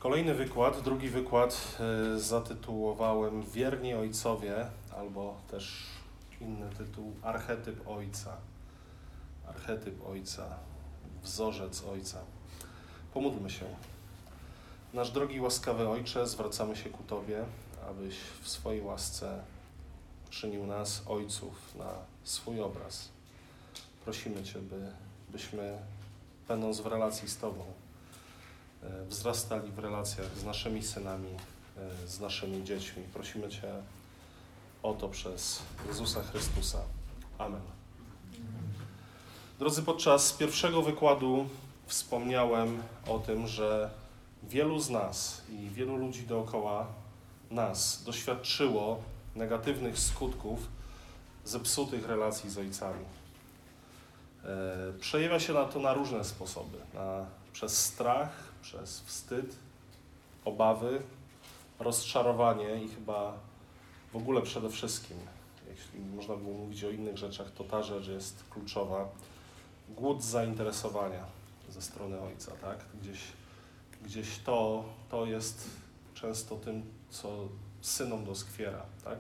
Kolejny wykład, drugi wykład zatytułowałem Wierni Ojcowie, albo też inny tytuł Archetyp Ojca. Archetyp Ojca, wzorzec Ojca. Pomódlmy się. Nasz drogi łaskawy Ojcze, zwracamy się ku Tobie, abyś w swojej łasce czynił nas ojców na swój obraz. Prosimy Cię, byśmy, będąc w relacji z Tobą, wzrastali w relacjach z naszymi synami, z naszymi dziećmi. Prosimy Cię o to przez Jezusa Chrystusa. Amen. Drodzy, podczas pierwszego wykładu wspomniałem o tym, że wielu z nas i wielu ludzi dookoła nas doświadczyło negatywnych skutków zepsutych relacji z ojcami. Przejawia się to na różne sposoby. Przez strach, przez wstyd, obawy, rozczarowanie i chyba w ogóle przede wszystkim, jeśli można było mówić o innych rzeczach, to ta rzecz jest kluczowa. Głód zainteresowania ze strony ojca, tak? Gdzieś to jest często tym, co synom doskwiera, tak?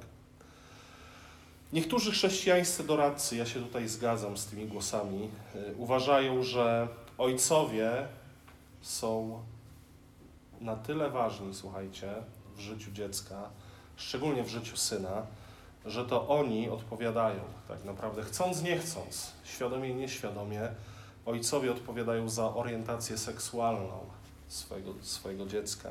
Niektórzy chrześcijańscy doradcy, ja się tutaj zgadzam z tymi głosami, uważają, że ojcowie są na tyle ważni, słuchajcie, w życiu dziecka, szczególnie w życiu syna, że to oni odpowiadają, tak naprawdę chcąc, nie chcąc, świadomie, nieświadomie, ojcowie odpowiadają za orientację seksualną swojego dziecka.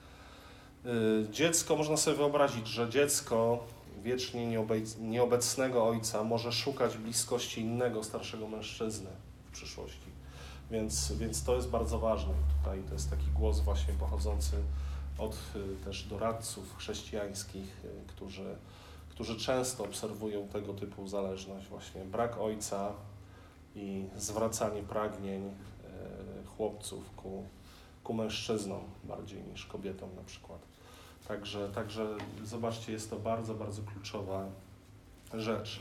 Dziecko, można sobie wyobrazić, że dziecko wiecznie nieobecnego ojca może szukać bliskości innego, starszego mężczyzny w przyszłości. Więc to jest bardzo ważne. Tutaj to jest taki głos właśnie pochodzący od też doradców chrześcijańskich, którzy często obserwują tego typu zależność, właśnie brak ojca i zwracanie pragnień chłopców ku mężczyznom bardziej niż kobietom na przykład. Także zobaczcie, jest to bardzo, bardzo kluczowa rzecz.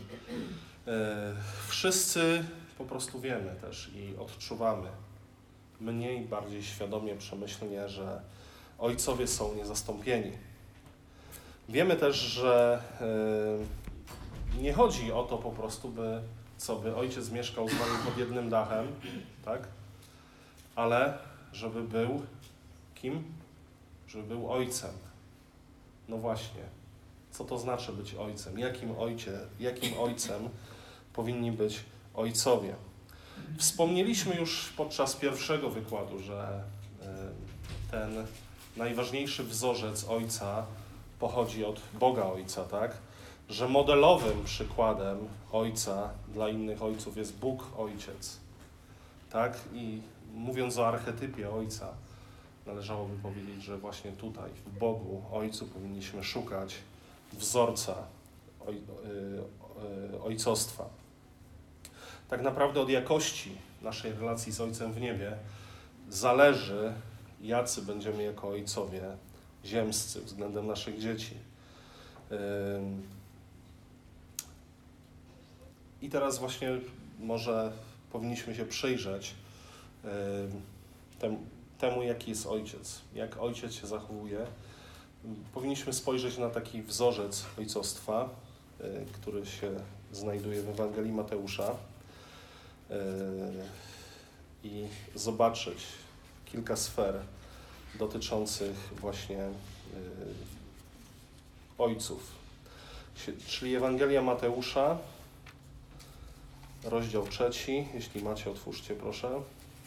Wszyscy po prostu wiemy też i odczuwamy mniej, bardziej świadomie, przemyślnie, że ojcowie są niezastąpieni. Wiemy też, że nie chodzi o to po prostu, by ojciec mieszkał z nami pod jednym dachem, tak? Ale żeby był kim? Żeby był ojcem. No właśnie, co to znaczy być ojcem? Jakim ojcem powinni być ojcowie? Wspomnieliśmy już podczas pierwszego wykładu, że ten najważniejszy wzorzec ojca pochodzi od Boga Ojca, tak? Że modelowym przykładem ojca dla innych ojców jest Bóg Ojciec, tak? I mówiąc o archetypie ojca, należałoby powiedzieć, że właśnie tutaj, w Bogu, Ojcu, powinniśmy szukać wzorca ojcostwa. Tak naprawdę od jakości naszej relacji z Ojcem w niebie zależy, jacy będziemy jako ojcowie ziemscy względem naszych dzieci. I teraz właśnie może powinniśmy się przyjrzeć temu, jaki jest ojciec, jak ojciec się zachowuje. Powinniśmy spojrzeć na taki wzorzec ojcostwa, który się znajduje w Ewangelii Mateusza i zobaczyć kilka sfer dotyczących właśnie ojców. Czyli Ewangelia Mateusza, rozdział 3, jeśli macie, otwórzcie proszę.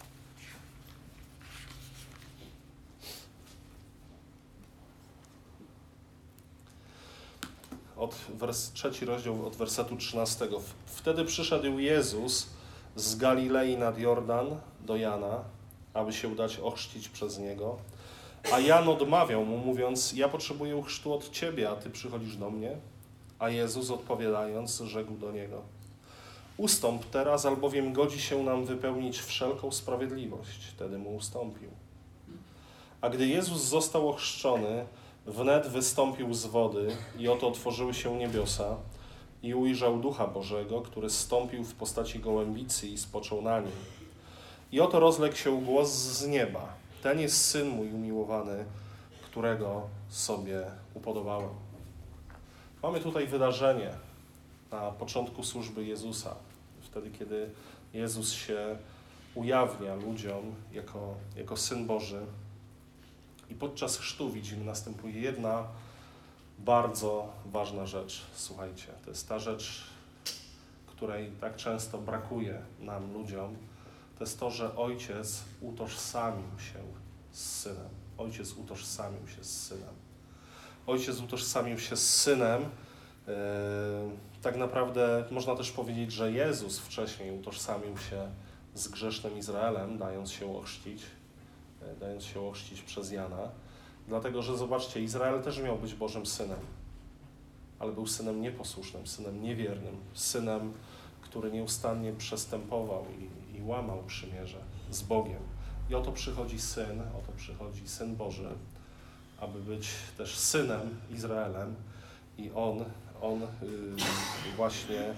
Trzeci rozdział od wersetu 13. Wtedy przyszedł Jezus z Galilei nad Jordan do Jana, aby się udać ochrzcić przez Niego. A Jan odmawiał mu, mówiąc: ja potrzebuję chrztu od Ciebie, a Ty przychodzisz do mnie? A Jezus odpowiadając, rzekł do niego: ustąp teraz, albowiem godzi się nam wypełnić wszelką sprawiedliwość. Wtedy mu ustąpił. A gdy Jezus został ochrzczony, wnet wystąpił z wody i oto otworzyły się niebiosa i ujrzał Ducha Bożego, który zstąpił w postaci gołębicy i spoczął na nim. I oto rozległ się głos z nieba: ten jest Syn mój umiłowany, którego sobie upodobałem. Mamy tutaj wydarzenie na początku służby Jezusa, wtedy kiedy Jezus się ujawnia ludziom jako Syn Boży. I podczas chrztu widzimy, następuje jedna bardzo ważna rzecz. Słuchajcie, to jest ta rzecz, której tak często brakuje nam, ludziom. To jest to, że Ojciec utożsamił się z Synem. Ojciec utożsamił się z Synem. Ojciec utożsamił się z Synem. Tak naprawdę można też powiedzieć, że Jezus wcześniej utożsamił się z grzesznym Izraelem, dając się ochrzcić przez Jana. Dlatego, że zobaczcie, Izrael też miał być Bożym Synem, ale był synem nieposłusznym, synem niewiernym, synem, który nieustannie przestępował i łamał przymierze z Bogiem. I oto przychodzi Syn Boży, aby być też synem Izraelem i on właśnie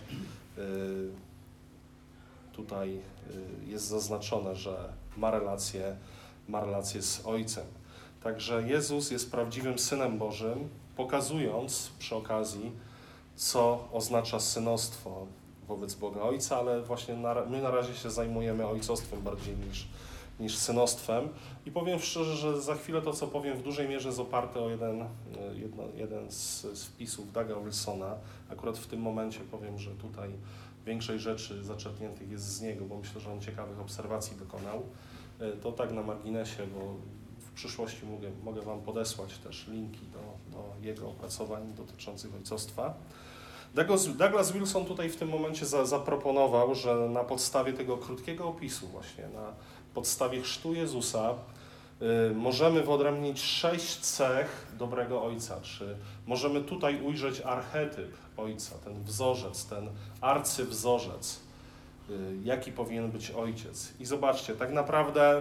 tutaj jest zaznaczone, że ma relację z Ojcem. Także Jezus jest prawdziwym Synem Bożym, pokazując przy okazji, co oznacza synostwo wobec Boga Ojca, ale właśnie my na razie się zajmujemy ojcostwem bardziej niż synostwem. I powiem szczerze, że za chwilę to, co powiem, w dużej mierze jest oparte o jeden z wpisów Douga Wilsona. Akurat w tym momencie powiem, że tutaj większość rzeczy zaczerpniętych jest z niego, bo myślę, że on ciekawych obserwacji dokonał. To tak na marginesie, bo w przyszłości mogę Wam podesłać też linki do jego opracowań dotyczących ojcostwa. Douglas Wilson tutaj w tym momencie zaproponował, że na podstawie tego krótkiego opisu właśnie, na podstawie chrztu Jezusa możemy wyodrębnić 6 cech dobrego Ojca, czy możemy tutaj ujrzeć archetyp Ojca, ten wzorzec, ten arcywzorzec, jaki powinien być Ojciec. I zobaczcie, tak naprawdę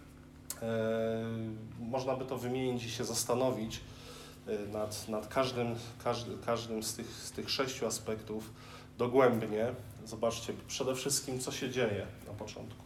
można by to wymienić i się zastanowić nad każdym z tych 6 aspektów dogłębnie. Zobaczcie, przede wszystkim co się dzieje na początku.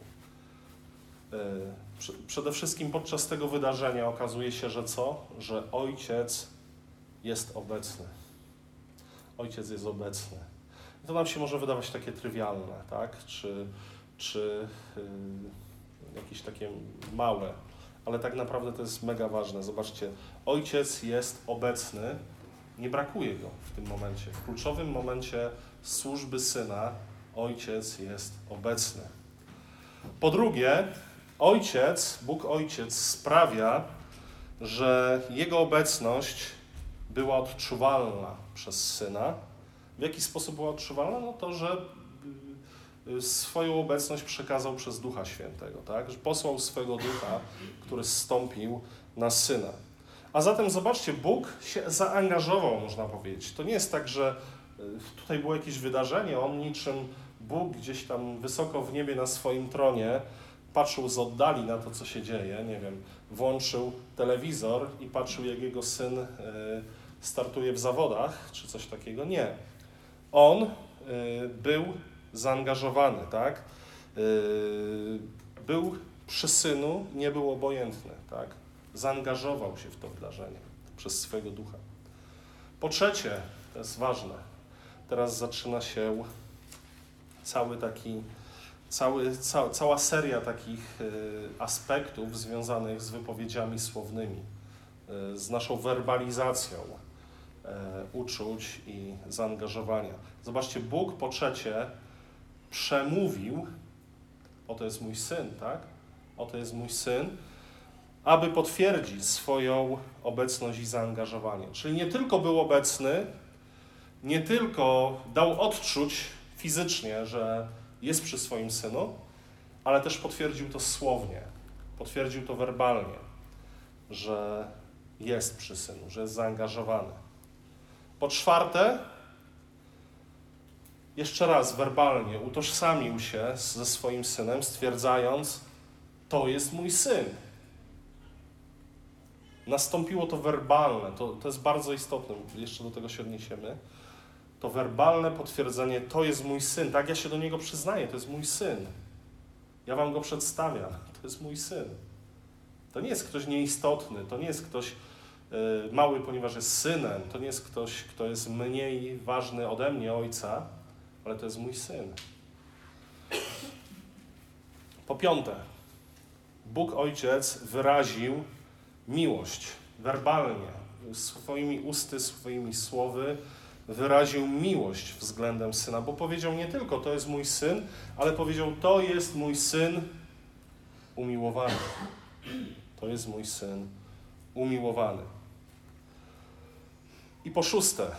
Przede wszystkim podczas tego wydarzenia okazuje się, że co? Że Ojciec jest obecny. Ojciec jest obecny. I to nam się może wydawać takie trywialne, tak? Czy jakieś takie małe, ale tak naprawdę to jest mega ważne. Zobaczcie, Ojciec jest obecny, nie brakuje Go w tym momencie. W kluczowym momencie służby Syna Ojciec jest obecny. Po drugie, Bóg Ojciec sprawia, że Jego obecność była odczuwalna przez Syna. W jaki sposób była odczuwalna? No to, że swoją obecność przekazał przez Ducha Świętego, tak? Że posłał swego Ducha, który zstąpił na Syna. A zatem zobaczcie, Bóg się zaangażował, można powiedzieć. To nie jest tak, że tutaj było jakieś wydarzenie, On niczym Bóg gdzieś tam wysoko w niebie na swoim tronie patrzył z oddali na to, co się dzieje, nie wiem, włączył telewizor i patrzył, jak jego syn startuje w zawodach, czy coś takiego. Nie. On był zaangażowany, tak? Był przy Synu, nie był obojętny, tak? Zaangażował się w to wydarzenie przez swojego Ducha. Po trzecie, to jest ważne, teraz zaczyna się cała seria takich aspektów związanych z wypowiedziami słownymi, z naszą werbalizacją uczuć i zaangażowania. Zobaczcie, Bóg po trzecie przemówił, oto jest mój Syn, tak? Oto jest mój Syn, aby potwierdzić swoją obecność i zaangażowanie. Czyli nie tylko był obecny, nie tylko dał odczuć fizycznie, że jest przy swoim Synu, ale też potwierdził to słownie, potwierdził to werbalnie, że jest przy Synu, że jest zaangażowany. Po czwarte, jeszcze raz werbalnie utożsamił się ze swoim Synem, stwierdzając, to jest mój Syn. Nastąpiło to werbalne, to jest bardzo istotne, jeszcze do tego się odniesiemy. To werbalne potwierdzenie, to jest mój Syn, tak ja się do Niego przyznaję, to jest mój Syn. Ja Wam Go przedstawiam, to jest mój Syn. To nie jest ktoś nieistotny, to nie jest ktoś mały, ponieważ jest synem, to nie jest ktoś, kto jest mniej ważny ode mnie, ojca, ale to jest mój syn. Po piąte, Bóg Ojciec wyraził miłość werbalnie, swoimi usty, swoimi słowy wyraził miłość względem Syna, bo powiedział nie tylko to jest mój Syn, ale powiedział to jest mój Syn umiłowany. To jest mój Syn umiłowany. I po szóste,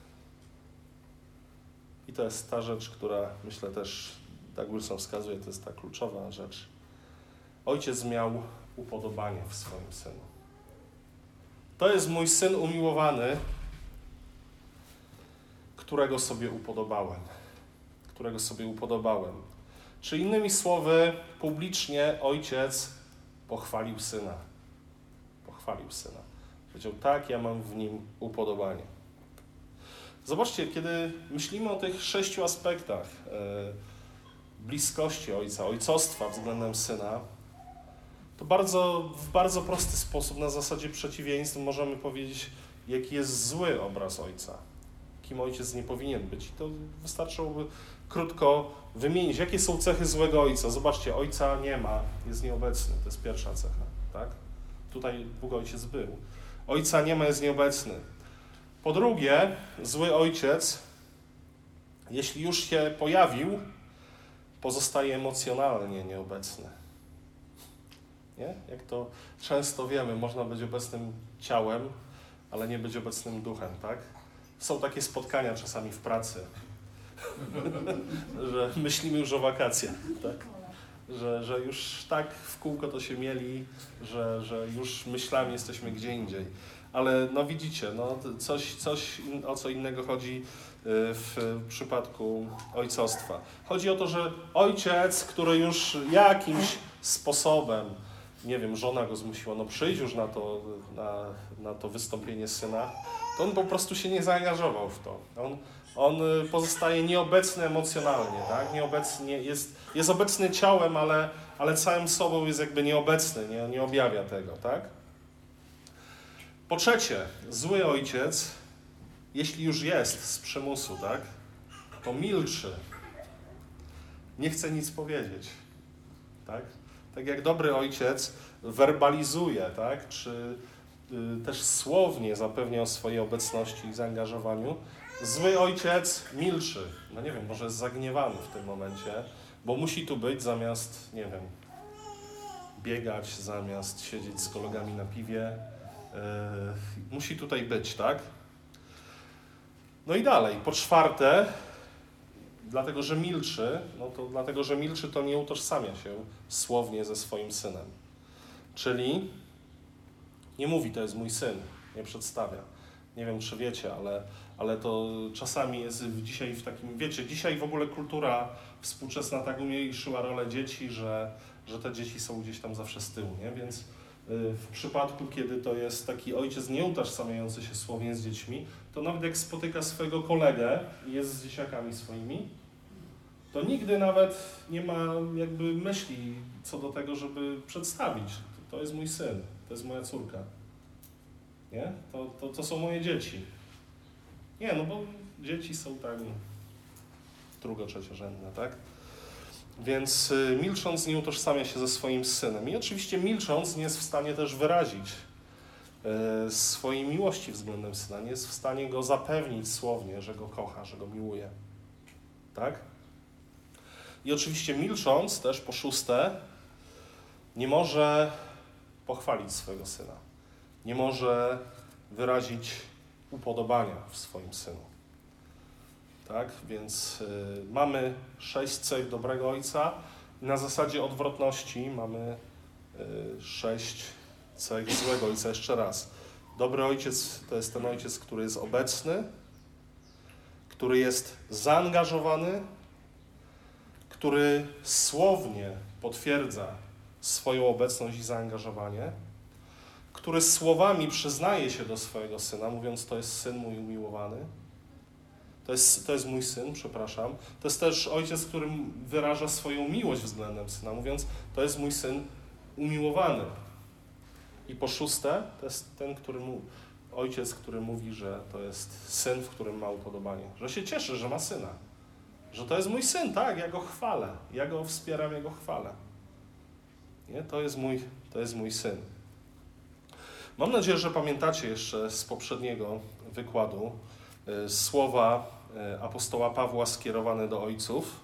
i to jest ta rzecz, która myślę też, tak Wilson wskazuje, to jest ta kluczowa rzecz. Ojciec miał upodobanie w swoim Synu. To jest mój Syn umiłowany, którego sobie upodobałem. Którego sobie upodobałem. Czy innymi słowy, publicznie Ojciec pochwalił Syna. Pochwalił Syna. Powiedział, tak, ja mam w Nim upodobanie. Zobaczcie, kiedy myślimy o tych 6 aspektach bliskości Ojca, ojcostwa względem Syna, to w bardzo prosty sposób, na zasadzie przeciwieństw, możemy powiedzieć, jaki jest zły obraz Ojca. Kim Ojciec nie powinien być. I to wystarczyłoby krótko wymienić, jakie są cechy złego Ojca. Zobaczcie, Ojca nie ma, jest nieobecny. To jest pierwsza cecha, tak? Tutaj Bóg Ojciec był. Ojca nie ma, jest nieobecny. Po drugie, zły Ojciec, jeśli już się pojawił, pozostaje emocjonalnie nieobecny. Nie? Jak to często wiemy, można być obecnym ciałem, ale nie być obecnym duchem, tak? Są takie spotkania czasami w pracy, że myślimy już o wakacjach, tak? Że już tak w kółko to się mieli, że już myślami jesteśmy gdzie indziej. Ale no widzicie, no coś o co innego chodzi w przypadku ojcostwa. Chodzi o to, że ojciec, który już jakimś sposobem, nie wiem, żona go zmusiła, no przyjdź już na to wystąpienie syna, to on po prostu się nie zaangażował w to. On pozostaje nieobecny emocjonalnie, tak? Jest obecny ciałem, ale całym sobą jest jakby nieobecny, nie objawia tego, tak? Po trzecie, zły ojciec, jeśli już jest z przymusu, tak? To milczy. Nie chce nic powiedzieć, tak? Tak jak dobry ojciec werbalizuje, tak? Czy też słownie zapewnia o swojej obecności i zaangażowaniu, zły ojciec milczy. No nie wiem, może jest zagniewany w tym momencie, bo musi tu być zamiast, nie wiem, biegać, zamiast siedzieć z kolegami na piwie. Musi tutaj być, tak? No i dalej, po czwarte, dlatego że milczy, to nie utożsamia się słownie ze swoim synem. Czyli nie mówi, to jest mój syn, nie przedstawia. Nie wiem, czy wiecie, ale to czasami jest dzisiaj w takim, wiecie, dzisiaj w ogóle kultura współczesna tak umniejszyła rolę dzieci, że te dzieci są gdzieś tam zawsze z tyłu, nie? Więc w przypadku, kiedy to jest taki ojciec nieutożsamiający się słownie z dziećmi, to nawet jak spotyka swojego kolegę i jest z dzieciakami swoimi, to nigdy nawet nie ma jakby myśli co do tego, żeby przedstawić. To jest mój syn, to jest moja córka. Nie? To są moje dzieci. Nie, no bo dzieci są tak drugo-, trzeciorzędne, tak? Więc milcząc nie utożsamia się ze swoim synem. I oczywiście milcząc nie jest w stanie też wyrazić swojej miłości względem syna. Nie jest w stanie go zapewnić słownie, że go kocha, że go miłuje. Tak? I oczywiście milcząc też po szóste nie może pochwalić swojego syna. Nie może wyrazić upodobania w swoim synu. Tak? Więc mamy 6 cech dobrego ojca. Na zasadzie odwrotności mamy 6 cech złego ojca. Jeszcze raz. Dobry ojciec to jest ten ojciec, który jest obecny, który jest zaangażowany, który słownie potwierdza swoją obecność i zaangażowanie, który słowami przyznaje się do swojego syna, mówiąc, to jest syn mój umiłowany. To jest mój syn, przepraszam. To jest też ojciec, który wyraża swoją miłość względem syna, mówiąc, to jest mój syn umiłowany. I po szóste, to jest ten, ojciec, który mówi, że to jest syn, w którym ma upodobanie. Że się cieszy, że ma syna. Że to jest mój syn, tak, ja go chwalę. Ja go wspieram, ja go chwalę. Nie? To jest mój syn. Mam nadzieję, że pamiętacie jeszcze z poprzedniego wykładu słowa apostoła Pawła skierowane do ojców.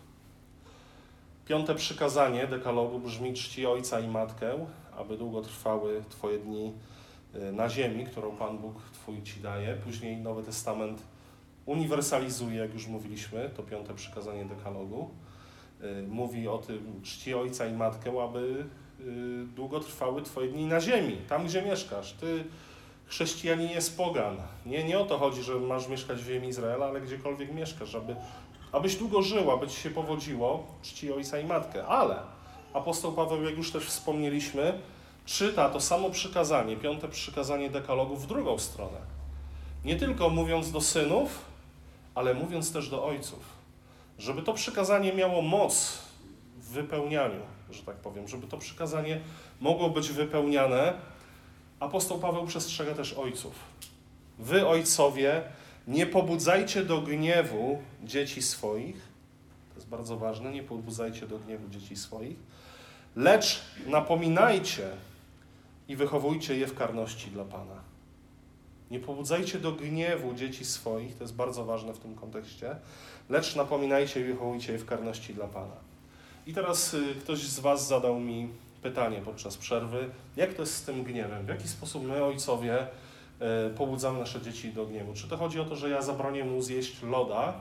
5. przykazanie dekalogu brzmi: czci ojca i matkę, aby długo trwały Twoje dni na ziemi, którą Pan Bóg Twój Ci daje. Później Nowy Testament uniwersalizuje, jak już mówiliśmy, to 5. przykazanie dekalogu. Mówi o tym: czci ojca i matkę, aby długo trwały Twoje dni na ziemi, tam gdzie mieszkasz. Ty, chrześcijaninie, z pogan. Nie o to chodzi, że masz mieszkać w ziemi Izraela, ale gdziekolwiek mieszkasz, abyś długo żył, aby Ci się powodziło, czci ojca i matkę. Ale apostoł Paweł, jak już też wspomnieliśmy, czyta to samo przykazanie, 5. przykazanie dekalogu, w drugą stronę. Nie tylko mówiąc do synów, ale mówiąc też do ojców. Żeby to przykazanie miało moc w wypełnianiu, że tak powiem, żeby to przykazanie mogło być wypełniane, apostoł Paweł przestrzega też ojców. Wy, ojcowie, nie pobudzajcie do gniewu dzieci swoich, to jest bardzo ważne, nie pobudzajcie do gniewu dzieci swoich, lecz napominajcie i wychowujcie je w karności dla Pana. Nie pobudzajcie do gniewu dzieci swoich, to jest bardzo ważne w tym kontekście, lecz napominajcie i wychowujcie je w karności dla Pana. I teraz ktoś z Was zadał mi pytanie podczas przerwy, jak to jest z tym gniewem? W jaki sposób my, ojcowie, pobudzamy nasze dzieci do gniewu? Czy to chodzi o to, że ja zabronię mu zjeść loda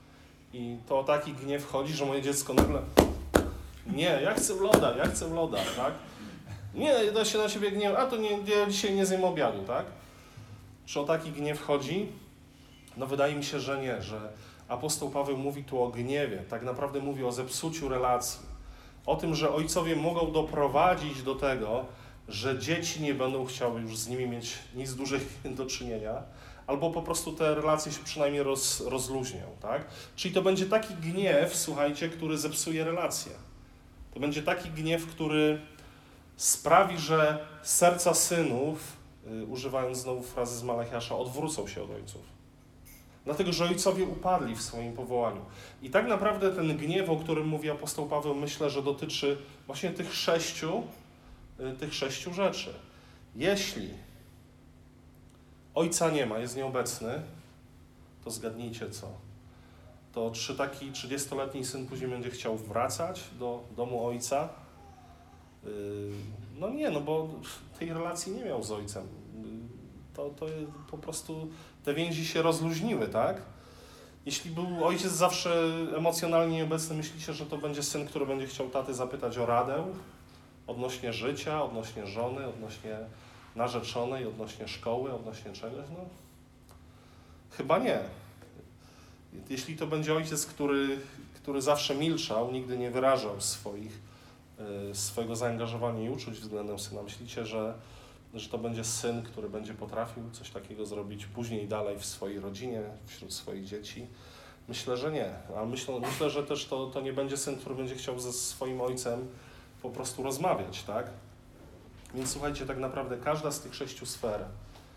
i to o taki gniew chodzi, że moje dziecko nagle: nie, ja chcę loda, tak? Nie, ja się na ciebie gniewam, a to nie, ja dzisiaj nie zjem obiadu, tak? Czy o taki gniew chodzi? No wydaje mi się, że nie, że apostoł Paweł mówi tu o gniewie, tak naprawdę mówi o zepsuciu relacji, o tym, że ojcowie mogą doprowadzić do tego, że dzieci nie będą chciały już z nimi mieć nic dłużej do czynienia, albo po prostu te relacje się przynajmniej rozluźnią, tak? Czyli to będzie taki gniew, słuchajcie, który zepsuje relacje. To będzie taki gniew, który sprawi, że serca synów, używając znowu frazy z Malachiasza, odwrócą się od ojców. Dlatego, że ojcowie upadli w swoim powołaniu. I tak naprawdę ten gniew, o którym mówi apostoł Paweł, myślę, że dotyczy właśnie tych sześciu rzeczy. Jeśli ojca nie ma, jest nieobecny, to zgadnijcie co? To czy taki 30-letni syn później będzie chciał wracać do domu ojca? No nie, no bo tej relacji nie miał z ojcem. To po prostu te więzi się rozluźniły, tak? Jeśli był ojciec zawsze emocjonalnie nieobecny, myślicie, że to będzie syn, który będzie chciał taty zapytać o radę odnośnie życia, odnośnie żony, odnośnie narzeczonej, odnośnie szkoły, odnośnie czegoś? No, chyba nie. Jeśli to będzie ojciec, który zawsze milczał, nigdy nie wyrażał swojego zaangażowania i uczuć względem syna, myślicie, że to będzie syn, który będzie potrafił coś takiego zrobić później dalej w swojej rodzinie, wśród swoich dzieci? Myślę, że nie. A myślę, że też to nie będzie syn, który będzie chciał ze swoim ojcem po prostu rozmawiać, tak? Więc słuchajcie, tak naprawdę każda z tych 6 sfer,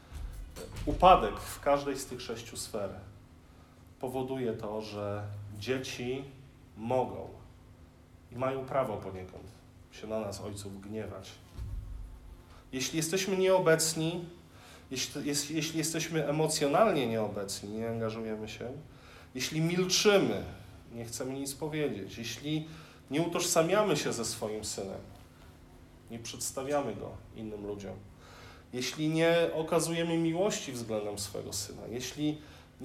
upadek w każdej z tych 6 sfer powoduje to, że dzieci mogą i mają prawo poniekąd się na nas, ojców, gniewać. Jeśli jesteśmy nieobecni, jeśli jesteśmy emocjonalnie nieobecni, nie angażujemy się, jeśli milczymy, nie chcemy nic powiedzieć, jeśli nie utożsamiamy się ze swoim synem, nie przedstawiamy go innym ludziom, jeśli nie okazujemy miłości względem swego syna, jeśli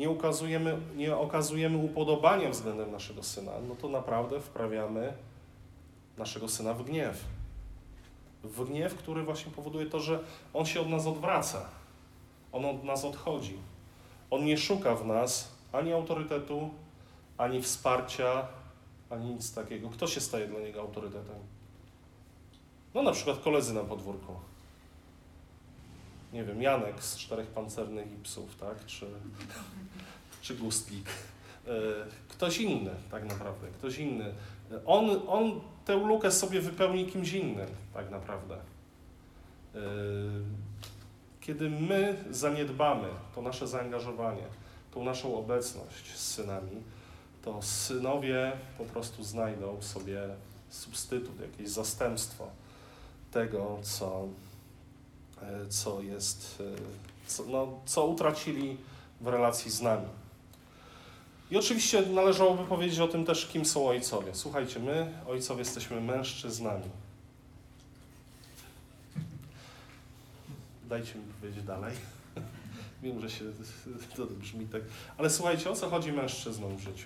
nie okazujemy upodobania względem naszego syna, no to naprawdę wprawiamy naszego syna w gniew. W gniew, który właśnie powoduje to, że on się od nas odwraca. On od nas odchodzi. On nie szuka w nas ani autorytetu, ani wsparcia, ani nic takiego. Kto się staje dla niego autorytetem? No na przykład koledzy na podwórku. Nie wiem, Janek z 4 pancernych i psów, tak? Czy Gustlik. Ktoś inny tak naprawdę, ktoś inny. On tę lukę sobie wypełni kimś innym tak naprawdę. kiedy my zaniedbamy to nasze zaangażowanie, tą naszą obecność z synami, to synowie po prostu znajdą sobie substytut, jakieś zastępstwo tego, co utracili w relacji z nami. I oczywiście należałoby powiedzieć o tym też, kim są ojcowie. Słuchajcie, my, ojcowie, jesteśmy mężczyznami. Dajcie mi powiedzieć dalej. Wiem, że to brzmi tak. Ale słuchajcie, o co chodzi mężczyznom w życiu?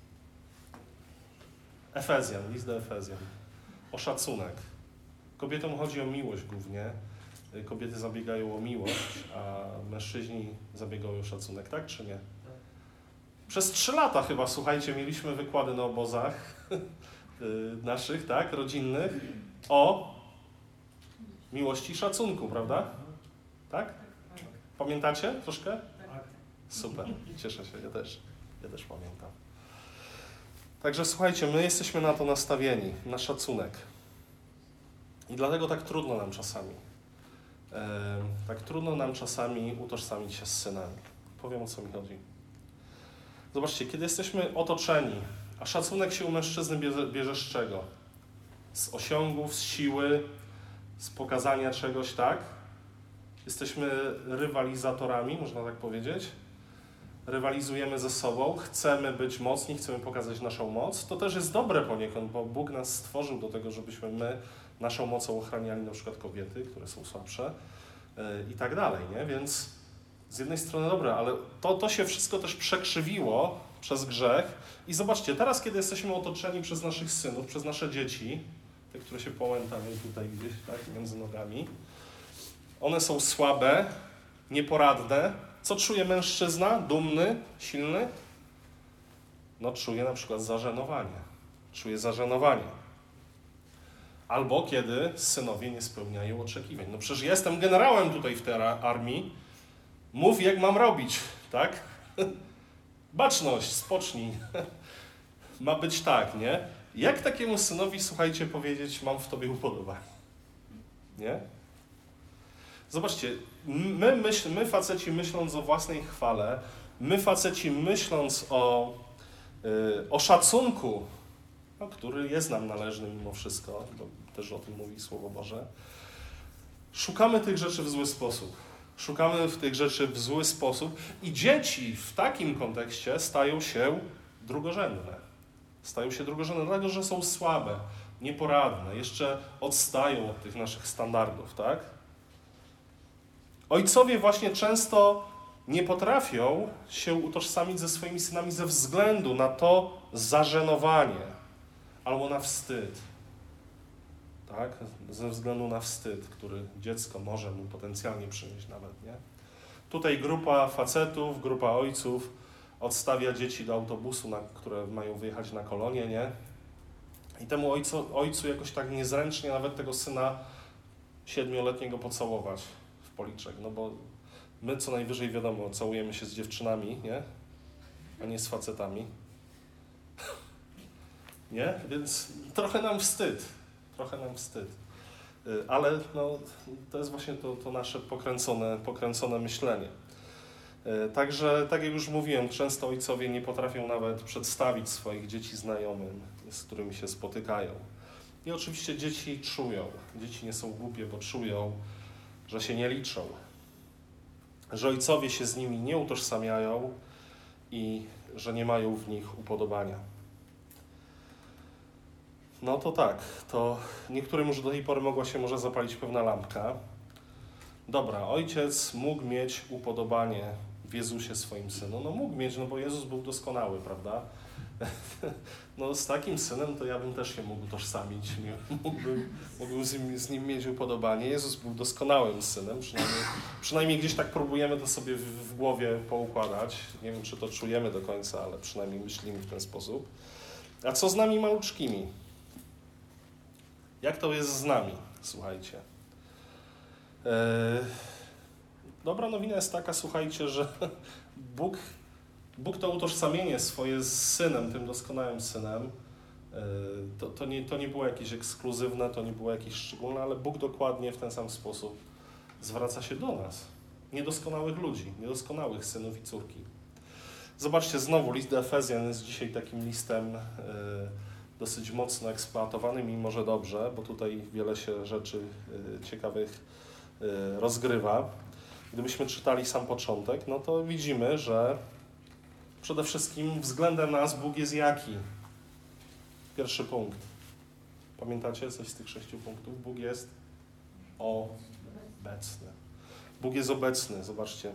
Efezjan, list do Efezjan. O szacunek. Kobietom chodzi o miłość głównie. Kobiety zabiegają o miłość, a mężczyźni zabiegają o szacunek, tak czy nie? Przez 3 lata chyba, słuchajcie, mieliśmy wykłady na obozach naszych, tak, rodzinnych, o miłości i szacunku, prawda? Tak? Pamiętacie troszkę? Tak. Super, cieszę się, ja też pamiętam. Także słuchajcie, my jesteśmy na to nastawieni, na szacunek. I dlatego tak trudno nam czasami utożsamić się z synami. Powiem, o co mi chodzi. Zobaczcie, kiedy jesteśmy otoczeni, a szacunek się u mężczyzny bierze z czego? Z osiągów, z siły, z pokazania czegoś, tak? Jesteśmy rywalizatorami, można tak powiedzieć. Rywalizujemy ze sobą, chcemy być mocni, chcemy pokazać naszą moc. To też jest dobre poniekąd, bo Bóg nas stworzył do tego, żebyśmy my naszą mocą ochraniali na przykład kobiety, które są słabsze i tak dalej, nie? Więc z jednej strony dobre, ale to się wszystko też przekrzywiło przez grzech. I zobaczcie, teraz kiedy jesteśmy otoczeni przez naszych synów, przez nasze dzieci, te, które się połętają tutaj gdzieś, tak, między nogami, one są słabe, nieporadne. Co czuje mężczyzna? Dumny, silny? No czuje na przykład zażenowanie. Czuje zażenowanie. Albo kiedy synowie nie spełniają oczekiwań. No przecież jestem generałem tutaj w tej armii. Mów, jak mam robić, tak? Baczność, spocznij. Ma być tak, nie? Jak takiemu synowi, słuchajcie, powiedzieć, mam w tobie upodobanie? Nie? Zobaczcie, my faceci myśląc o własnej chwale, my faceci myśląc o szacunku, no, który jest nam należny mimo wszystko, bo też o tym mówi Słowo Boże, szukamy tych rzeczy w zły sposób. Szukamy tych rzeczy w zły sposób i dzieci w takim kontekście stają się drugorzędne. Stają się drugorzędne dlatego, że są słabe, nieporadne, jeszcze odstają od tych naszych standardów, tak? Ojcowie właśnie często nie potrafią się utożsamić ze swoimi synami ze względu na to zażenowanie albo na wstyd. Tak? Ze względu na wstyd, który dziecko może mu potencjalnie przynieść nawet, nie? Tutaj grupa facetów, grupa ojców odstawia dzieci do autobusu, które mają wyjechać na kolonię, nie? I temu ojcu jakoś tak niezręcznie nawet tego syna 7-letniego pocałować w policzek, no bo my co najwyżej wiadomo, całujemy się z dziewczynami, nie? A nie z facetami. Nie? Więc trochę nam wstyd. Ale no, to jest właśnie to nasze pokręcone myślenie. Także, tak jak już mówiłem, często ojcowie nie potrafią nawet przedstawić swoich dzieci znajomym, z którymi się spotykają. I oczywiście dzieci czują, dzieci nie są głupie, bo czują, że się nie liczą, że ojcowie się z nimi nie utożsamiają i że nie mają w nich upodobania. No to tak, to niektórym już do tej pory mogła się może zapalić pewna lampka. Dobra, ojciec mógł mieć upodobanie w Jezusie swoim synu. No mógł mieć, no bo Jezus był doskonały, prawda? No z takim synem to ja bym też się mógł utożsamić. Mógłbym z nim mieć upodobanie. Jezus był doskonałym synem, przynajmniej gdzieś tak próbujemy to sobie w głowie poukładać. Nie wiem, czy to czujemy do końca, ale przynajmniej myślimy w ten sposób. A co z nami maluczkimi? Jak to jest z nami? Słuchajcie. Dobra nowina jest taka, słuchajcie, że Bóg to utożsamienie swoje z synem, tym doskonałym synem, to nie było jakieś ekskluzywne, to nie było jakieś szczególne, ale Bóg dokładnie w ten sam sposób zwraca się do nas. niedoskonałych ludzi, niedoskonałych synów i córki. Zobaczcie, znowu list do Efezjan jest dzisiaj takim listem dosyć mocno eksploatowanym i może dobrze, bo tutaj wiele się rzeczy ciekawych rozgrywa. Gdybyśmy czytali sam początek, no to widzimy, że przede wszystkim względem nas Bóg jest jaki? Pierwszy punkt. Pamiętacie coś z tych 6 punktów? Bóg jest obecny. Bóg jest obecny, zobaczcie.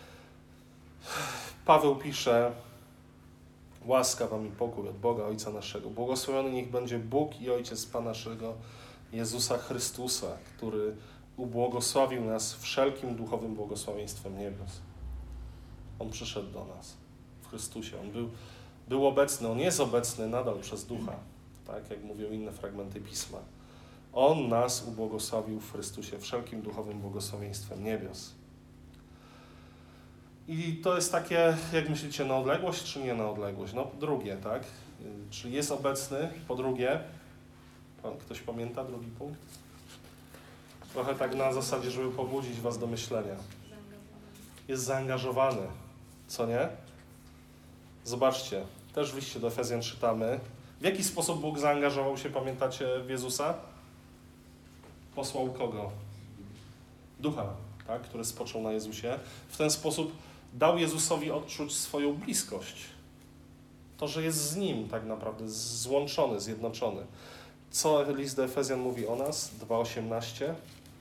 Paweł pisze: łaska wam i pokój od Boga, Ojca naszego. Błogosławiony niech będzie Bóg i Ojciec Pana naszego Jezusa Chrystusa, który ubłogosławił nas wszelkim duchowym błogosławieństwem niebios. On przyszedł do nas w Chrystusie. On był obecny, On jest obecny nadal przez Ducha, tak jak mówią inne fragmenty Pisma. On nas ubłogosławił w Chrystusie wszelkim duchowym błogosławieństwem niebios. I to jest takie, jak myślicie, na odległość czy nie na odległość? No drugie, tak? Czyli jest obecny, po drugie, ktoś pamięta drugi punkt? Trochę tak na zasadzie, żeby pobudzić was do myślenia. Jest zaangażowany, co nie? Zobaczcie, też w liście do Efezjan czytamy. W jaki sposób Bóg zaangażował się, pamiętacie, w Jezusa? Posłał kogo? Ducha, tak, który spoczął na Jezusie. W ten sposób dał Jezusowi odczuć swoją bliskość. To, że jest z Nim tak naprawdę złączony, zjednoczony. Co list do Efezjan mówi o nas? 2:18.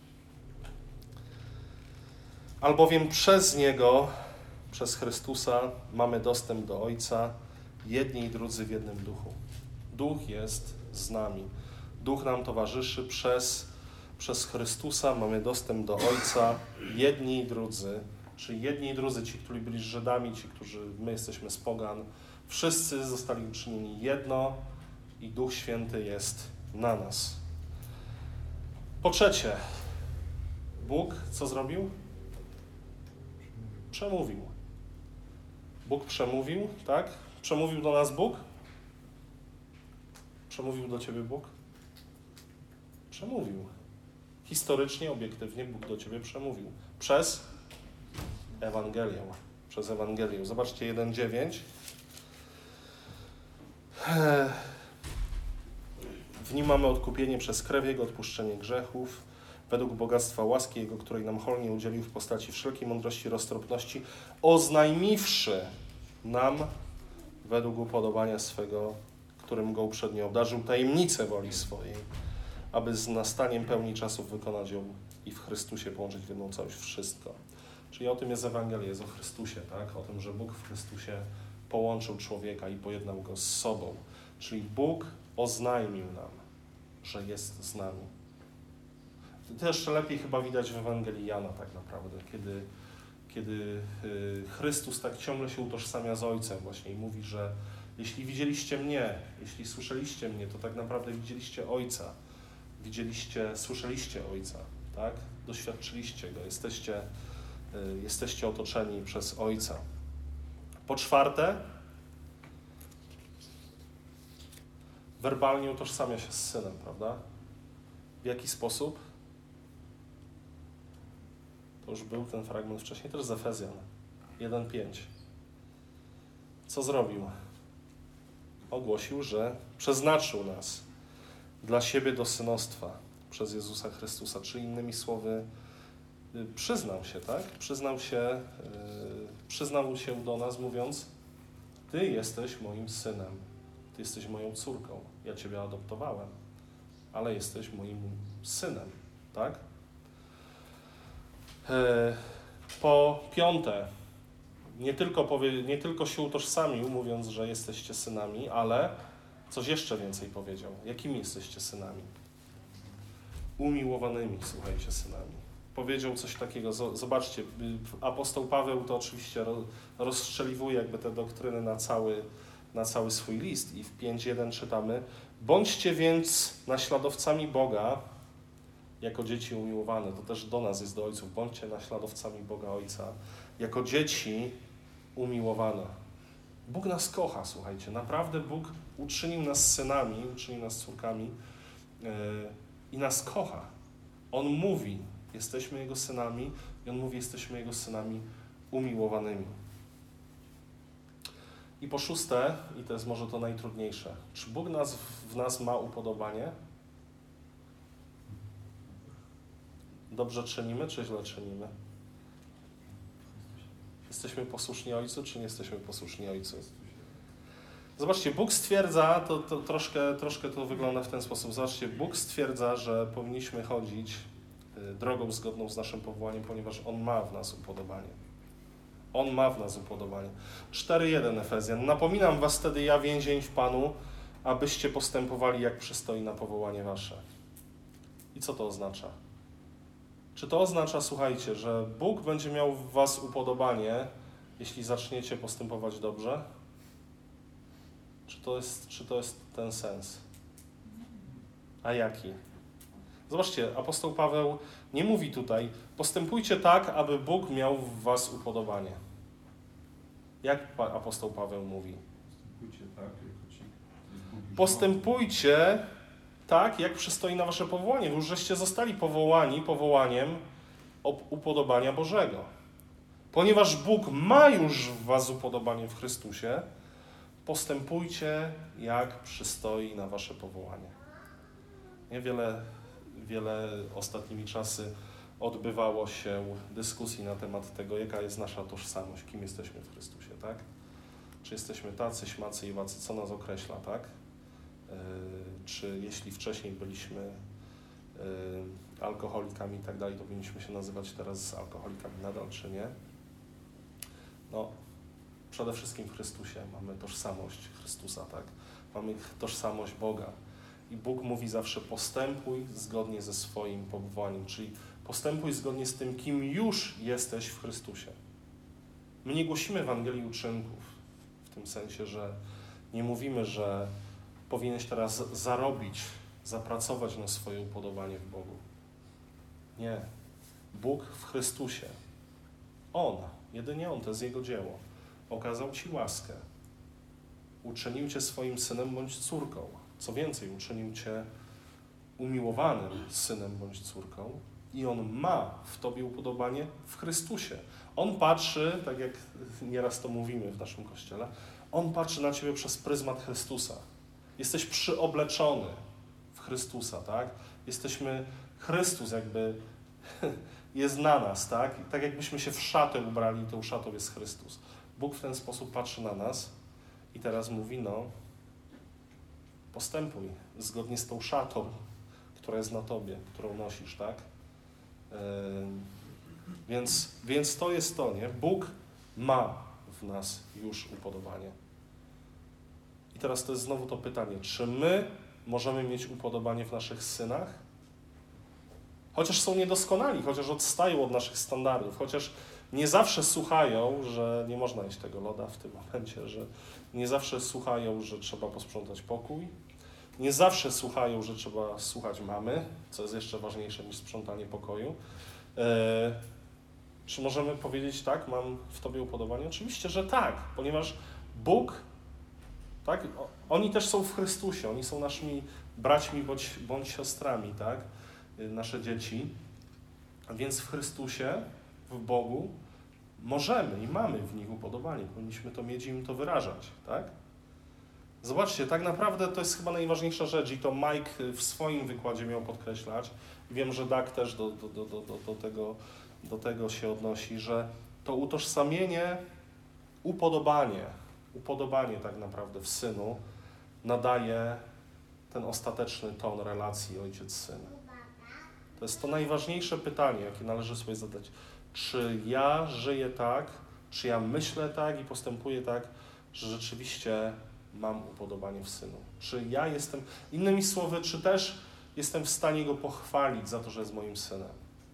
Albowiem przez Niego, przez Chrystusa mamy dostęp do Ojca, jedni i drudzy w jednym duchu. Duch jest z nami. Duch nam towarzyszy przez Chrystusa mamy dostęp do Ojca, jedni i drudzy, czyli jedni i drudzy, ci, którzy byli Żydami, ci, którzy my jesteśmy z pogan, wszyscy zostali uczynieni jedno i Duch Święty jest na nas. Po trzecie, Bóg co zrobił? Przemówił. Bóg przemówił, tak? Przemówił do nas Bóg? Przemówił do ciebie Bóg? Przemówił. Historycznie, obiektywnie Bóg do ciebie przemówił. Przez Ewangelię. Przez Ewangelię. Zobaczcie 1:9. W nim mamy odkupienie przez krew Jego, odpuszczenie grzechów, według bogactwa łaski Jego, której nam hojnie udzielił w postaci wszelkiej mądrości i roztropności, oznajmiwszy nam według upodobania swego, którym Go uprzednio obdarzył, tajemnicę woli swojej, aby z nastaniem pełni czasów wykonać ją i w Chrystusie połączyć w jedną całość wszystko. Czyli o tym jest Ewangelia, jest o Chrystusie, tak? O tym, że Bóg w Chrystusie połączył człowieka i pojednał go z sobą. Czyli Bóg oznajmił nam, że jest z nami. To jeszcze lepiej chyba widać w Ewangelii Jana tak naprawdę, kiedy Chrystus tak ciągle się utożsamia z Ojcem właśnie i mówi, że jeśli widzieliście mnie, jeśli słyszeliście mnie, to tak naprawdę widzieliście Ojca. Słyszeliście Ojca, tak? Doświadczyliście Go, jesteście otoczeni przez Ojca. Po czwarte, werbalnie utożsamia się z Synem, prawda? W jaki sposób? To już był ten fragment wcześniej, też z Efezjan 1:5. Co zrobił? Ogłosił, że przeznaczył nas dla siebie do synostwa przez Jezusa Chrystusa, czy innymi słowy przyznał się, tak? Przyznał się do nas, mówiąc: Ty jesteś moim synem, Ty jesteś moją córką, ja Ciebie adoptowałem, ale jesteś moim synem, tak? Po piąte, nie tylko się utożsamił, mówiąc, że jesteście synami, ale coś jeszcze więcej powiedział. Jakimi jesteście synami? Umiłowanymi, słuchajcie, synami. Powiedział coś takiego, zobaczcie, apostoł Paweł to oczywiście rozstrzeliwuje jakby te doktryny na cały swój list i w 5:1 czytamy: bądźcie więc naśladowcami Boga jako dzieci umiłowane. To też do nas jest, do ojców. Bądźcie naśladowcami Boga Ojca jako dzieci umiłowane. Bóg nas kocha, słuchajcie. Naprawdę Bóg uczynił nas synami, uczynił nas córkami i nas kocha. On mówi, Jesteśmy Jego synami i On mówi, jesteśmy Jego synami umiłowanymi. I po szóste, i to jest może to najtrudniejsze, czy Bóg w nas ma upodobanie? Dobrze czynimy, czy źle czynimy? Jesteśmy posłuszni Ojcu, czy nie jesteśmy posłuszni Ojcu? Zobaczcie, Bóg stwierdza, to troszkę to wygląda w ten sposób. Zobaczcie, Bóg stwierdza, że powinniśmy chodzić drogą zgodną z naszym powołaniem, ponieważ On ma w nas upodobanie. On ma w nas upodobanie. 4:1 Efezjan. Napominam was wtedy, ja więzień w Panu, abyście postępowali jak przystoi na powołanie wasze. I co to oznacza? Czy to oznacza, słuchajcie, że Bóg będzie miał w was upodobanie, jeśli zaczniecie postępować dobrze? Czy to jest ten sens? A jaki? Zobaczcie, apostoł Paweł nie mówi tutaj, postępujcie tak, aby Bóg miał w was upodobanie. Jak apostoł Paweł mówi? Postępujcie tak, jak przystoi na wasze powołanie. Wy już żeście zostali powołani powołaniem upodobania Bożego. Ponieważ Bóg ma już w was upodobanie w Chrystusie, postępujcie, jak przystoi na wasze powołanie. Wiele ostatnimi czasy odbywało się dyskusji na temat tego, jaka jest nasza tożsamość, kim jesteśmy w Chrystusie, tak? Czy jesteśmy tacy, śmacy i wacy, co nas określa, tak? Czy jeśli wcześniej byliśmy alkoholikami i tak dalej, to powinniśmy się nazywać teraz alkoholikami nadal, czy nie? No, przede wszystkim w Chrystusie mamy tożsamość Chrystusa, tak? Mamy tożsamość Boga. I Bóg mówi zawsze postępuj zgodnie ze swoim powołaniem, czyli postępuj zgodnie z tym, kim już jesteś w Chrystusie. My nie głosimy Ewangelii uczynków w tym sensie, że nie mówimy, że powinieneś teraz zarobić, zapracować na swoje upodobanie w Bogu. Nie. Bóg w Chrystusie. On, jedynie On, to jest Jego dzieło. Okazał ci łaskę. Uczynił cię swoim synem bądź córką. Co więcej, uczynił cię umiłowanym synem bądź córką i On ma w tobie upodobanie w Chrystusie. On patrzy, tak jak nieraz to mówimy w naszym Kościele, On patrzy na ciebie przez pryzmat Chrystusa. Jesteś przyobleczony w Chrystusa, tak? Chrystus jakby jest na nas, tak? Tak jakbyśmy się w szatę ubrali, tą szatą jest Chrystus. Bóg w ten sposób patrzy na nas i teraz mówi, postępuj zgodnie z tą szatą, która jest na tobie, którą nosisz, tak? Więc to jest to, nie? Bóg ma w nas już upodobanie. I teraz to jest znowu to pytanie, czy my możemy mieć upodobanie w naszych synach? Chociaż są niedoskonali, chociaż odstają od naszych standardów, chociaż nie zawsze słuchają, że nie można jeść tego loda w tym momencie, że nie zawsze słuchają, że trzeba posprzątać pokój, nie zawsze słuchają, że trzeba słuchać mamy, co jest jeszcze ważniejsze niż sprzątanie pokoju. Czy możemy powiedzieć tak, mam w tobie upodobanie? Oczywiście, że tak, ponieważ Bóg, tak, oni też są w Chrystusie, oni są naszymi braćmi bądź siostrami, tak, nasze dzieci, więc w Chrystusie, w Bogu możemy i mamy w nich upodobanie, powinniśmy to mieć i im to wyrażać, tak? Zobaczcie, tak naprawdę to jest chyba najważniejsza rzecz i to Mike w swoim wykładzie miał podkreślać. Wiem, że Doug też do tego się odnosi, że to utożsamienie, upodobanie tak naprawdę w Synu nadaje ten ostateczny ton relacji ojciec-syn. To jest to najważniejsze pytanie, jakie należy sobie zadać. Czy ja żyję tak, czy ja myślę tak i postępuję tak, że rzeczywiście mam upodobanie w Synu? Czy ja jestem, innymi słowy, czy też jestem w stanie Go pochwalić za to, że jest moim Synem?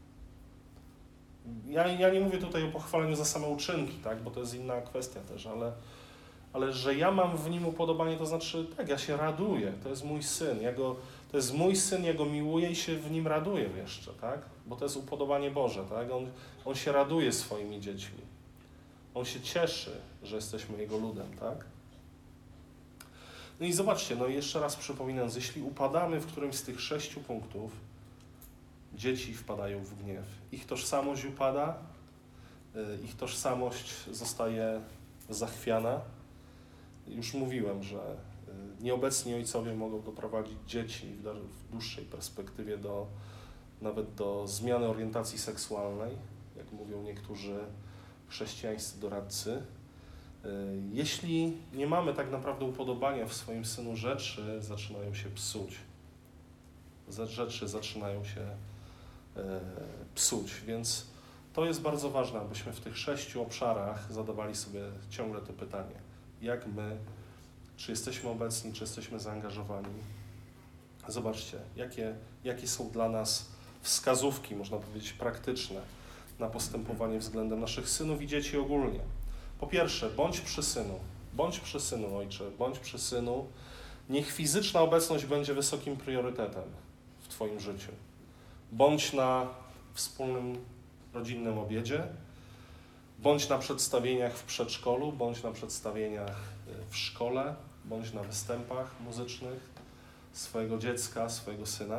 Ja nie mówię tutaj o pochwaleniu za same uczynki, tak, bo to jest inna kwestia też, ale że ja mam w Nim upodobanie, to znaczy, tak, ja się raduję, to jest mój Syn, to jest mój Syn, ja Go miłuję i się w Nim raduję jeszcze, tak, bo to jest upodobanie Boże, tak, On się raduje swoimi dziećmi, On się cieszy, że jesteśmy Jego ludem, tak. No i zobaczcie, jeszcze raz przypominając, jeśli upadamy w którymś z tych 6 punktów, dzieci wpadają w gniew. Ich tożsamość upada, ich tożsamość zostaje zachwiana. Już mówiłem, że nieobecni ojcowie mogą doprowadzić dzieci w dłuższej perspektywie nawet do zmiany orientacji seksualnej, jak mówią niektórzy chrześcijańscy doradcy. Jeśli nie mamy tak naprawdę upodobania w swoim synu, rzeczy zaczynają się psuć. Rzeczy zaczynają się psuć, więc to jest bardzo ważne, abyśmy w tych 6 obszarach zadawali sobie ciągle to pytanie. Jak my, czy jesteśmy obecni, czy jesteśmy zaangażowani? Zobaczcie, jakie są dla nas wskazówki, można powiedzieć praktyczne, na postępowanie względem naszych synów i dzieci ogólnie. Po pierwsze, bądź przy synu. Bądź przy synu, ojcze, bądź przy synu. Niech fizyczna obecność będzie wysokim priorytetem w Twoim życiu. Bądź na wspólnym rodzinnym obiedzie, bądź na przedstawieniach w przedszkolu, bądź na przedstawieniach w szkole, bądź na występach muzycznych swojego dziecka, swojego syna.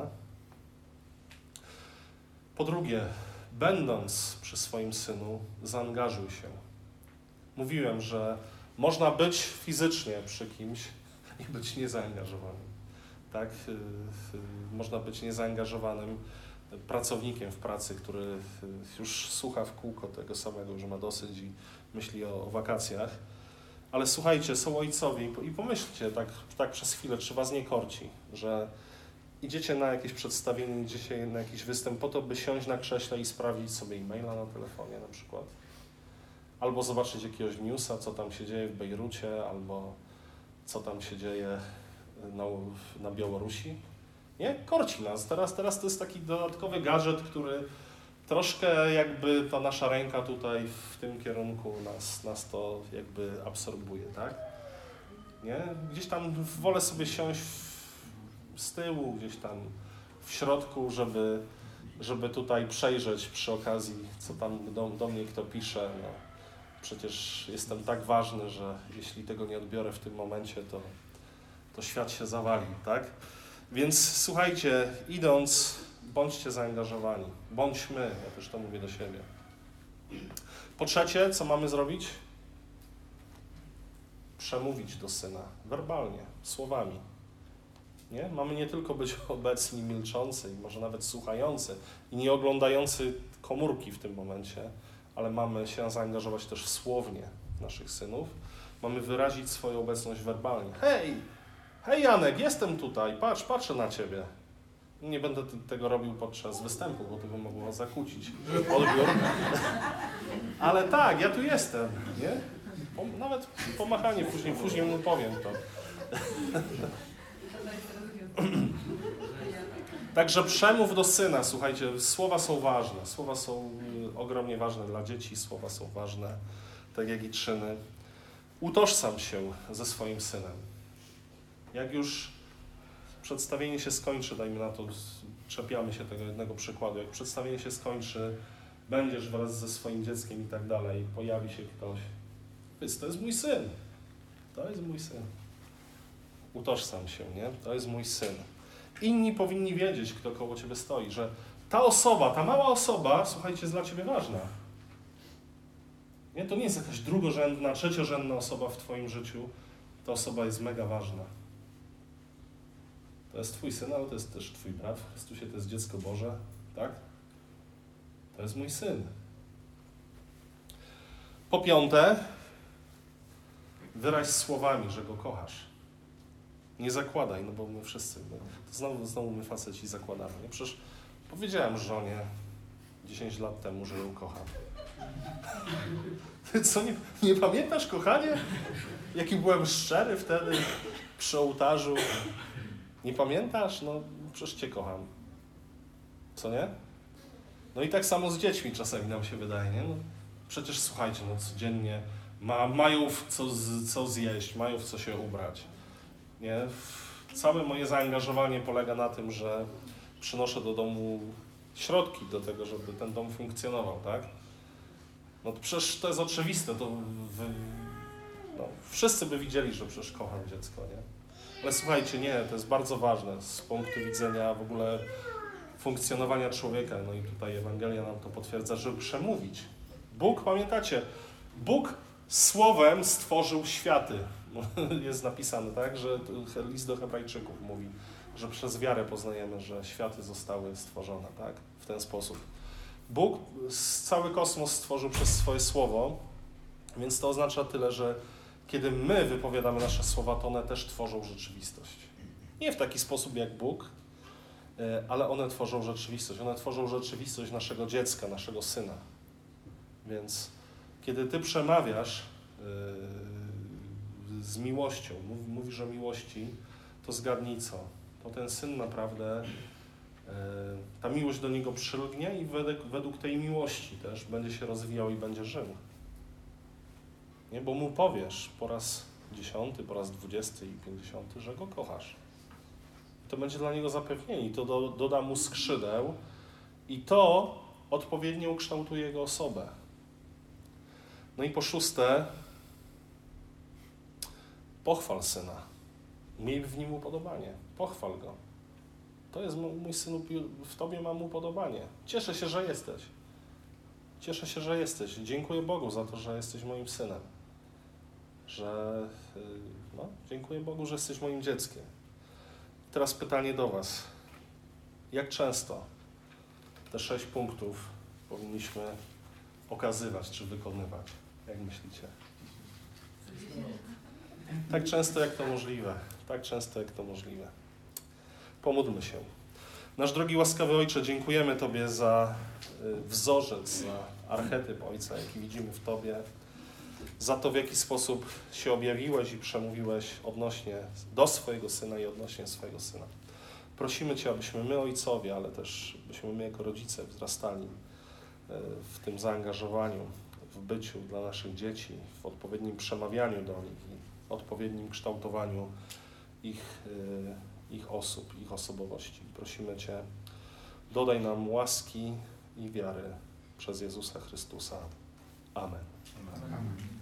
Po drugie, będąc przy swoim synu, zaangażuj się. Mówiłem, że można być fizycznie przy kimś i być niezaangażowanym. Tak? Można być niezaangażowanym pracownikiem w pracy, który już słucha w kółko tego samego, już ma dosyć i myśli o wakacjach. Ale słuchajcie, są ojcowie i pomyślcie tak przez chwilę, czy was nie korci, że idziecie na jakieś przedstawienie, idziecie na jakiś występ po to, by siąść na krześle i sprawdzić sobie e-maila na telefonie na przykład. Albo zobaczyć jakiegoś newsa, co tam się dzieje w Bejrucie, albo co tam się dzieje na Białorusi. Nie? Korci nas. Teraz to jest taki dodatkowy gadżet, który troszkę jakby ta nasza ręka tutaj w tym kierunku nas to jakby absorbuje, tak? Nie? Gdzieś tam wolę sobie siąść z tyłu, gdzieś tam w środku, żeby tutaj przejrzeć przy okazji, co tam do mnie kto pisze. No, przecież jestem tak ważny, że jeśli tego nie odbiorę w tym momencie, to świat się zawali, tak? Więc słuchajcie, idąc, bądźcie zaangażowani. Bądźmy, ja też to mówię do siebie. Po trzecie, co mamy zrobić? Przemówić do syna, werbalnie, słowami. Nie? Mamy nie tylko być obecni, milczący i może nawet słuchający i nie oglądający komórki w tym momencie, ale mamy się zaangażować też słownie naszych synów. Mamy wyrazić swoją obecność werbalnie. Hej Janek, jestem tutaj, patrzę na ciebie. Nie będę tego robił podczas występu, bo to by mogło zakłócić odbiór. Ale tak, ja tu jestem, nie? Nawet pomachanie, później mu powiem to. Także przemów do syna, słuchajcie, słowa są ważne, słowa są ogromnie ważne dla dzieci, słowa są ważne, tak jak i czyny. Utożsam się ze swoim synem. Jak już przedstawienie się skończy, dajmy na to, czepiamy się tego jednego przykładu, jak przedstawienie się skończy, będziesz wraz ze swoim dzieckiem i tak dalej, pojawi się ktoś, to jest mój syn, to jest mój syn. Utożsam się, nie? To jest mój syn. Inni powinni wiedzieć, kto koło ciebie stoi, że ta osoba, ta mała osoba, słuchajcie, jest dla ciebie ważna. Nie? To nie jest jakaś drugorzędna, trzeciorzędna osoba w twoim życiu. Ta osoba jest mega ważna. To jest twój syn, ale to jest też twój brat w Chrystusie, to jest dziecko Boże, tak? To jest mój syn. Po piąte, wyraź słowami, że go kochasz. Nie zakładaj, no bo my wszyscy, znowu my faceci zakładamy. Nie? Przecież powiedziałem żonie 10 lat temu, że ją kocham. Ty co, nie pamiętasz, kochanie? Jaki byłem szczery wtedy przy ołtarzu. Nie pamiętasz? No przecież cię kocham. Co nie? No i tak samo z dziećmi czasami nam się wydaje, nie? No, przecież słuchajcie, no codziennie mają co zjeść, mają w co się ubrać. Nie? Całe moje zaangażowanie polega na tym, że przynoszę do domu środki do tego, żeby ten dom funkcjonował, tak? No to przecież to jest oczywiste, wszyscy by widzieli, że przecież kocham dziecko, nie? Ale słuchajcie, nie, to jest bardzo ważne z punktu widzenia w ogóle funkcjonowania człowieka. No i tutaj Ewangelia nam to potwierdza, żeby przemówić. Bóg, pamiętacie, Bóg słowem stworzył światy. Jest napisane, tak, że list do Hebrajczyków mówi, że przez wiarę poznajemy, że światy zostały stworzone, tak, w ten sposób. Bóg cały kosmos stworzył przez swoje słowo, więc to oznacza tyle, że kiedy my wypowiadamy nasze słowa, to one też tworzą rzeczywistość. Nie w taki sposób jak Bóg, ale one tworzą rzeczywistość. One tworzą rzeczywistość naszego dziecka, naszego syna. Więc kiedy ty przemawiasz z miłością, mówisz o miłości, to zgadnij co? To ten syn naprawdę, ta miłość do niego przylgnie i według tej miłości też będzie się rozwijał i będzie żył. Nie? Bo mu powiesz po raz 10, po raz 20 i 50, że go kochasz. I to będzie dla niego zapewnienie, i to doda mu skrzydeł i to odpowiednio ukształtuje jego osobę. No i po szóste, pochwal syna. Miej w nim upodobanie. Pochwal go. To jest mój synu, w tobie mam upodobanie. Cieszę się, że jesteś. Cieszę się, że jesteś. Dziękuję Bogu za to, że jesteś moim synem. Dziękuję Bogu, że jesteś moim dzieckiem. Teraz pytanie do was. Jak często te 6 punktów powinniśmy okazywać czy wykonywać? Jak myślicie? Tak często jak to możliwe. Tak często jak to możliwe. Pomódlmy się. Nasz drogi łaskawy Ojcze, dziękujemy Tobie za wzorzec, za archetyp Ojca, jaki widzimy w Tobie, za to, w jaki sposób się objawiłeś i przemówiłeś do swojego Syna i odnośnie swojego Syna. Prosimy Cię, abyśmy my, ojcowie, ale też byśmy my jako rodzice wzrastali w tym zaangażowaniu, w byciu dla naszych dzieci, w odpowiednim przemawianiu do nich i odpowiednim kształtowaniu ich osób, ich osobowości. Prosimy Cię, dodaj nam łaski i wiary przez Jezusa Chrystusa. Amen. Amen.